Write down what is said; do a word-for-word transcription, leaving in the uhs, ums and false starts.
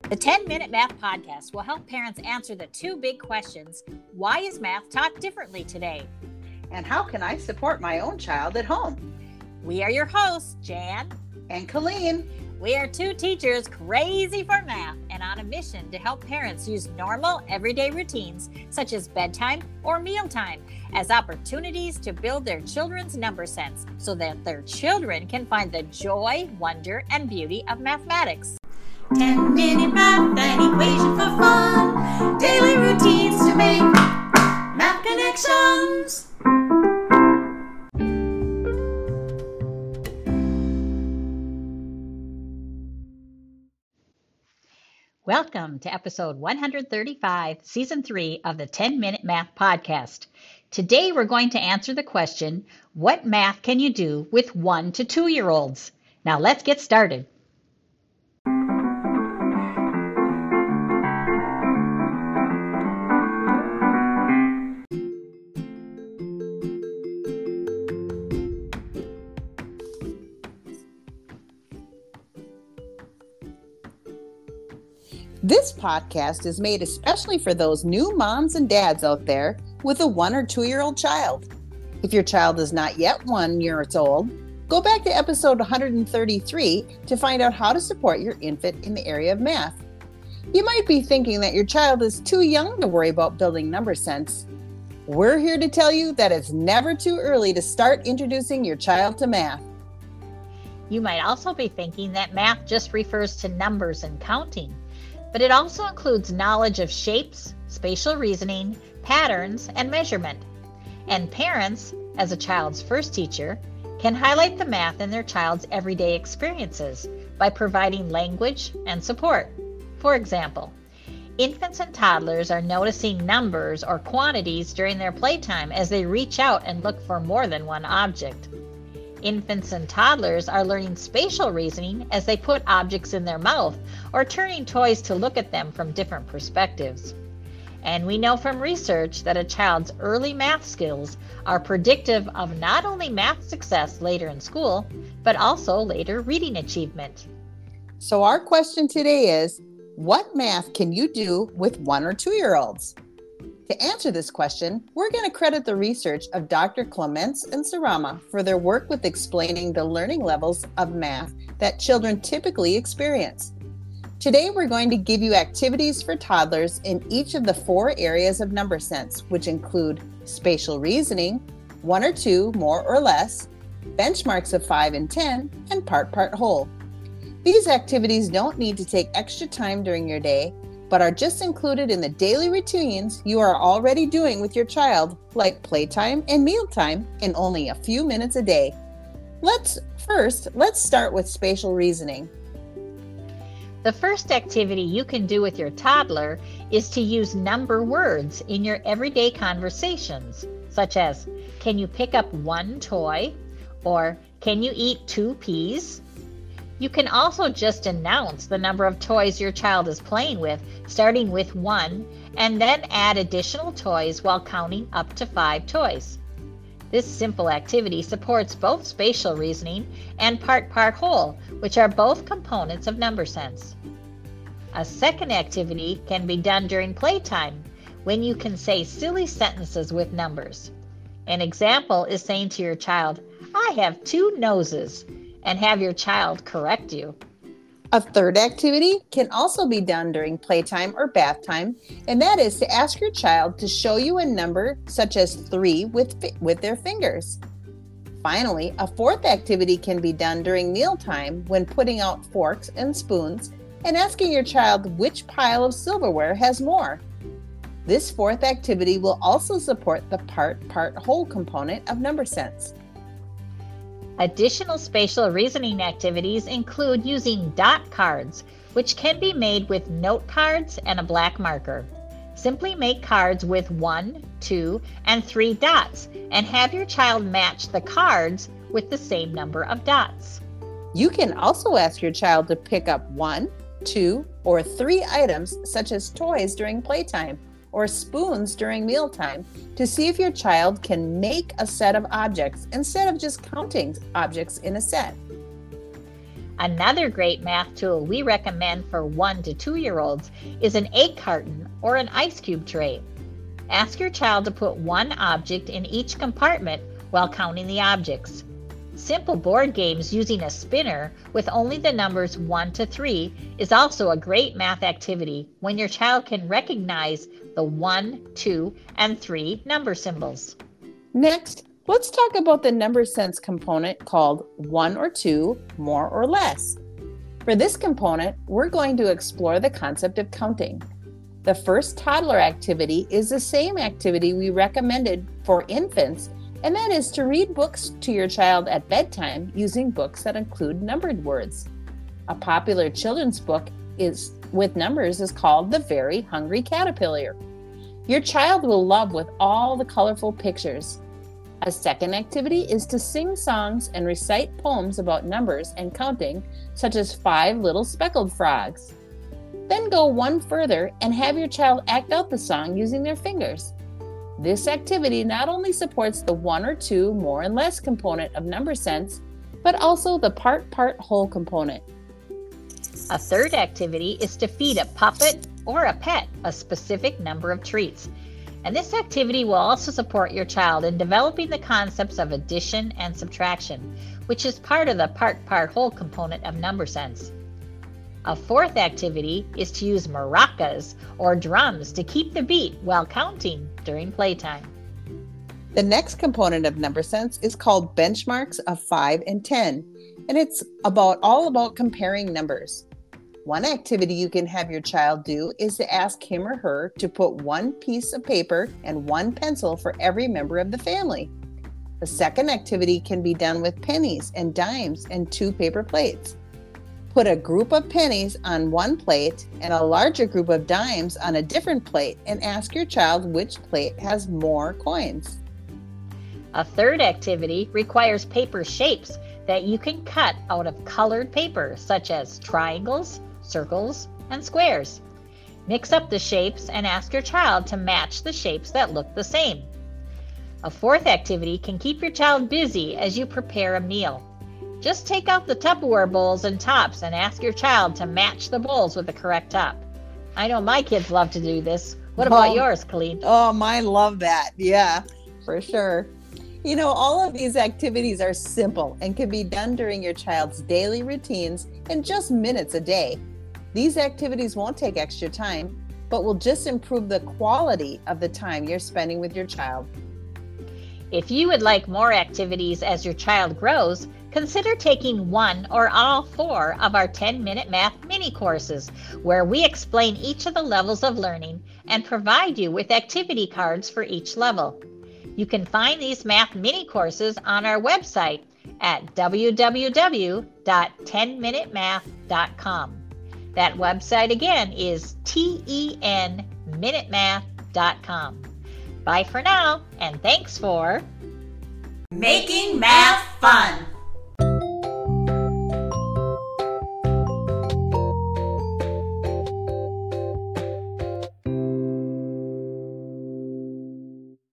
The ten minute Math Podcast will help parents answer the two big questions. Why is math taught differently today? And how can I support my own child at home? We are your hosts, Jan and Colleen. We are two teachers crazy for math and on a mission to help parents use normal everyday routines such as bedtime or mealtime as opportunities to build their children's number sense so that their children can find the joy, wonder, and beauty of mathematics. ten minute math and equation for fun. Daily routines to make math connections. Welcome to episode one hundred thirty-five, season three of the ten minute Math Podcast. Today we're going to answer the question, what math can you do with one to two year olds? Now let's get started. This podcast is made especially for those new moms and dads out there with a one or two year old child. If your child is not yet one year old, go back to episode one hundred thirty-three to find out how to support your infant in the area of math. You might be thinking that your child is too young to worry about building number sense. We're here to tell you that it's never too early to start introducing your child to math. You might also be thinking that math just refers to numbers and counting. But it also includes knowledge of shapes, spatial reasoning, patterns, and measurement. And parents, as a child's first teacher, can highlight the math in their child's everyday experiences by providing language and support. For example, infants and toddlers are noticing numbers or quantities during their playtime as they reach out and look for more than one object. Infants and toddlers are learning spatial reasoning as they put objects in their mouth or turning toys to look at them from different perspectives. And we know from research that a child's early math skills are predictive of not only math success later in school, but also later reading achievement. So our question today is, what math can you do with one or two year olds? To answer this question, we're going to credit the research of Doctor Clements and Sarama for their work with explaining the learning levels of math that children typically experience. Today, we're going to give you activities for toddlers in each of the four areas of number sense, which include spatial reasoning, one or two, more or less, benchmarks of five and ten, and part-part whole. These activities don't need to take extra time during your day, but are just included in the daily routines you are already doing with your child, like playtime and mealtime, in only a few minutes a day. Let's first, let's start with spatial reasoning. The first activity you can do with your toddler is to use number words in your everyday conversations, such as, can you pick up one toy? Or, can you eat two peas? You can also just announce the number of toys your child is playing with, starting with one, and then add additional toys while counting up to five toys. This simple activity supports both spatial reasoning and part-part whole, which are both components of number sense. A second activity can be done during playtime, when you can say silly sentences with numbers. An example is saying to your child, I have two noses, and have your child correct you. A third activity can also be done during playtime or bath time, and that is to ask your child to show you a number such as three with, with their fingers. Finally, a fourth activity can be done during mealtime when putting out forks and spoons and asking your child which pile of silverware has more. This fourth activity will also support the part-part whole component of number sense. Additional spatial reasoning activities include using dot cards, which can be made with note cards and a black marker. Simply make cards with one, two, and three dots, and have your child match the cards with the same number of dots. You can also ask your child to pick up one, two, or three items such as toys during playtime or spoons during mealtime to see if your child can make a set of objects instead of just counting objects in a set. Another great math tool we recommend for one to two year olds is an egg carton or an ice cube tray. Ask your child to put one object in each compartment while counting the objects. Simple board games using a spinner with only the numbers one to three is also a great math activity when your child can recognize the one, two, and three number symbols. Next, let's talk about the number sense component called one or two, more or less. For this component, we're going to explore the concept of counting. The first toddler activity is the same activity we recommended for infants, and that is to read books to your child at bedtime using books that include numbered words. A popular children's book is with numbers is called The Very Hungry Caterpillar. Your child will love with all the colorful pictures. A second activity is to sing songs and recite poems about numbers and counting, such as Five Little Speckled Frogs. Then go one further and have your child act out the song using their fingers. This activity not only supports the one or two, more and less component of number sense, but also the part-part whole component. A third activity is to feed a puppet or a pet a specific number of treats. And this activity will also support your child in developing the concepts of addition and subtraction, which is part of the part-part whole component of number sense. A fourth activity is to use maracas or drums to keep the beat while counting during playtime. The next component of number sense is called benchmarks of five and ten, and it's about all about comparing numbers. One activity you can have your child do is to ask him or her to put one piece of paper and one pencil for every member of the family. The second activity can be done with pennies and dimes and two paper plates. Put a group of pennies on one plate and a larger group of dimes on a different plate and ask your child which plate has more coins. A third activity requires paper shapes that you can cut out of colored paper, such as triangles, circles, and squares. Mix up the shapes and ask your child to match the shapes that look the same. A fourth activity can keep your child busy as you prepare a meal. Just take out the Tupperware bowls and tops and ask your child to match the bowls with the correct top. I know my kids love to do this. What about oh, yours, Colleen? Oh, mine love that. Yeah, for sure. You know, all of these activities are simple and can be done during your child's daily routines in just minutes a day. These activities won't take extra time, but will just improve the quality of the time you're spending with your child. If you would like more activities as your child grows, consider taking one or all four of our ten minute math mini courses, where we explain each of the levels of learning and provide you with activity cards for each level. You can find these math mini courses on our website at w w w dot ten minute math dot com. That website again is ten minute math dot com. Bye for now, and thanks for Making math fun.